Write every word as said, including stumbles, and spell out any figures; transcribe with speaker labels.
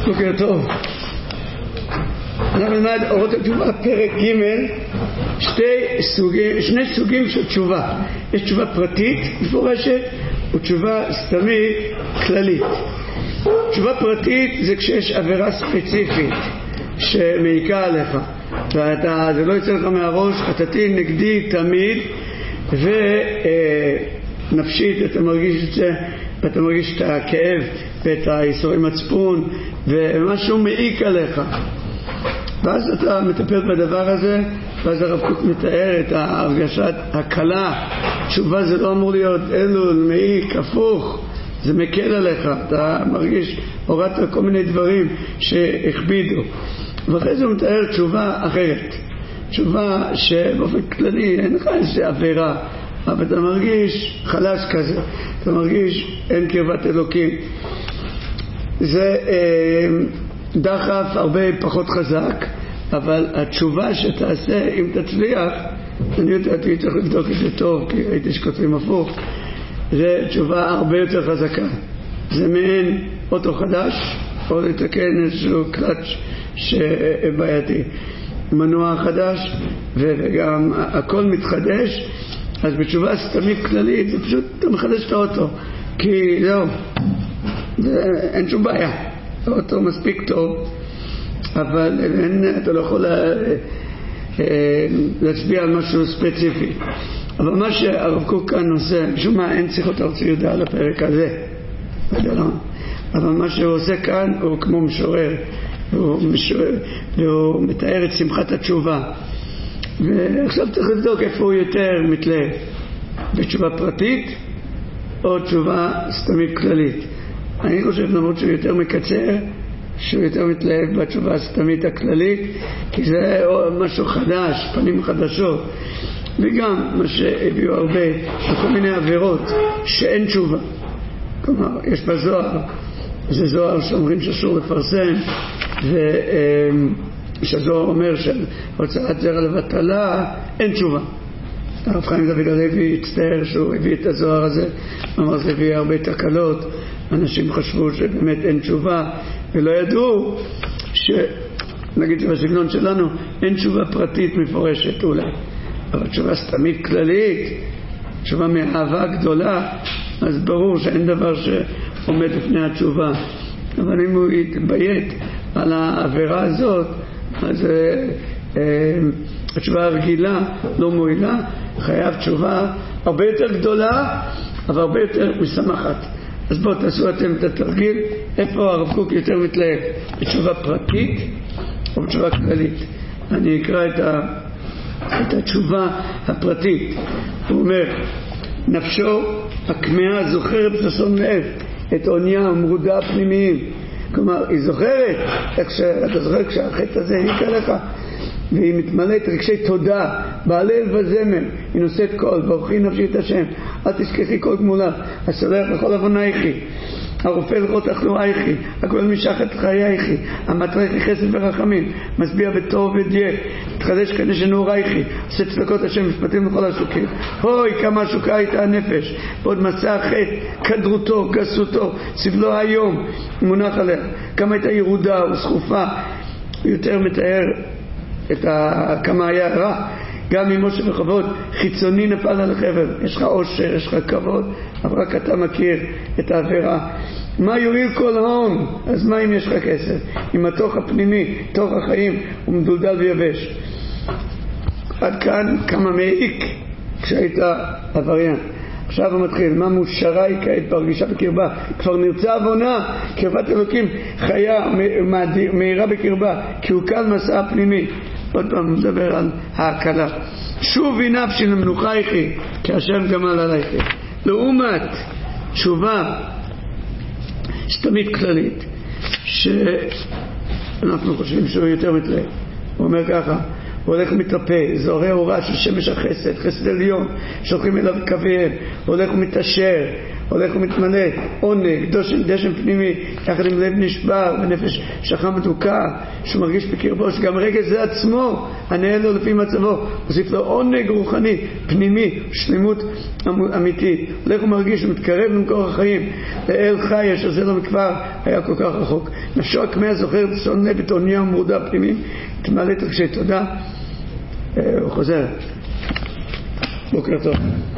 Speaker 1: בוקר טוב. אנחנו נלמד אורות התשובה פרק ג', שתי סוגים, שני סוגים של תשובה. יש תשובה פרטית מפורשת ותשובה סתמית כללית. תשובה פרטית זה כשיש עבירה ספציפית שמעיקה עליך ואתה, זה לא יצא לך מהראש, חטאתי נגדי תמיד ונפשית אתה מרגיש את זה, ואתה מרגיש את הכאב ואת היסורי מצפון ומשהו מעיק עליך, ואז אתה מטפל בדבר הזה, ואז הרב קוק מתאר את ההרגשת הקלה. תשובה זה לא אמור להיות אלול, מעיק, הפוך, זה מקל עליך, אתה מרגיש הורדת כל מיני דברים שהכבידו. ואחרי זה הוא מתאר תשובה אחרת, תשובה שבאופן כללי אין לך איזושהי עבירה, אבל אתה מרגיש חלש כזה, אתה מרגיש אין קרבת אלוקים. זה אה, דחף הרבה פחות חזק, אבל התשובה שתעשה אם תצליח, אני יודעתי צריך לבדוק את זה טוב כי הייתי שכותבים הפוך, זה תשובה הרבה יותר חזקה. זה מעין אוטו חדש או לתקן איזשהו קלאץ' שבעייתי, מנוע חדש וגם הכל מתחדש. אז בתשובה סתמית כללית זה פשוט אתה מחדש את האוטו, כי זהו, אין שום בעיה, האוטו מספיק טוב, אבל אין, אתה לא יכול להצביע על משהו ספציפי. אבל מה שהרב קוק כאן עושה, משום מה אין שיחות ארצי יהודה על הפרק הזה, אבל מה שהוא עושה כאן הוא כמו משורר, והוא, משורר, והוא מתאר את שמחת התשובה. ועכשיו צריך לבדוק איפה הוא יותר מתלהב, בתשובה פרטית או תשובה סתמית כללית. אני חושב למרות שהוא יותר מקצר, שהוא יותר מתלהב בתשובה הסתמית הכללית, כי זה משהו חדש, פנים חדשות, וגם מה שהביאו הרבה בכל מיני עבירות שאין תשובה. כלומר יש בזוהר, זה זוהר שאומרים שאסור לפרסם, ו שהזוהר אומר שהוצאת זרע לבטלה אין תשובה. הרב חיים דוד הלוי הצטער שהוא הביא את הזוהר הזה, אמר זה הביא הרבה תקלות, אנשים חשבו שבאמת אין תשובה ולא ידעו שנגיד שבסגנון שלנו אין תשובה פרטית מפורשת אולי, אבל תשובה סתמית כללית, תשובה מאהבה גדולה, אז ברור שאין דבר שעומד לפני התשובה. אבל אם הוא יתביית על העבירה הזאת, אז אה, אה, התשובה הרגילה לא מועילה, חייב תשובה הרבה יותר גדולה אבל הרבה יותר משמחת. אז בואו תעשו אתם את התרגיל איפה הרב קוק יותר מתלהב, בתשובה פרטית או בתשובה כללית. אני אקרא את, ה, את התשובה הפרטית. הוא אומר, נפשו הכמהה זוכרת בששון לב את עוניה ומרודה הפנימיים. כלומר, היא זוכרת, איך שאתה זוכר כשהחטא הזה העיק עליך, והיא מתמלאת רגשי תודה, בהלל וזמר, היא נושאת קול, ברכי נפשי את השם, אל תשכחי כל גמולה, הסולח לכל עוונייכי, הרופא לכל תחלואייכי, הכולל משחת חייכי, המטריכי חסד ורחמים, משביע בטוב ודייך, תחדש כדי שנורייכי, עושה צדקות השם משפטים לכל השוקים. אוי כמה השוקה הייתה הנפש, ועוד מסע החטא, כדרותו, גסותו, סבלו היום מונח עליה, כמה הייתה ירודה וסחופה. יותר מתאר את ה... כמה היה רע, גם ממשה וכבוד חיצוני נפל על החבר. יש לך עושר, יש לך כבוד, אבל רק אתה מכיר את העבירה. מה יועיל כל הון? אז מה אם יש לך כסף? אם התוך הפנימי, תוך החיים, הוא מדולדל ויבש. עד כאן כמה מעיק כשהיית עבריין. עכשיו הוא מתחיל, מה מושרי כעת פרגישה בקרבה, כבר נרצה עוונה, קרבת אלוקים חיה מהירה בקרבה, כי הוא קל מסע פנימי. עוד פעם מדבר על ההקלה. שובי נפשי למנוחייכי, כי השם גמל עלייכי. לעומת תשובה סתמית כללית, שאנחנו חושבים שהוא יותר מתלהב. הוא אומר ככה, הוא הולך ומתרפא, זוהרי אורה של שמש החסד, חסד עליון, שולחים אליו קוויהם, הוא הולך ומתעשר, הולך ומתמלא עונג, דשן, דשן פנימי, יחד עם לב נשבר ונפש שכם מתוקה, שהוא מרגיש בקרבו, שגם רגע זה עצמו, הנאה לו לפי מצבו, מוסיף לו עונג רוחני, פנימי, שלמות אמיתית. הולך ומרגיש ומתקרב למקור החיים, לאל חי, אשר זה לא מכבר היה כל כך רחוק. נפשו הכמהה זוכר, שונא בתעוניה ומורדה פנימי, תמלא תרגשי תודה. הוא חוזר. בוקר טוב.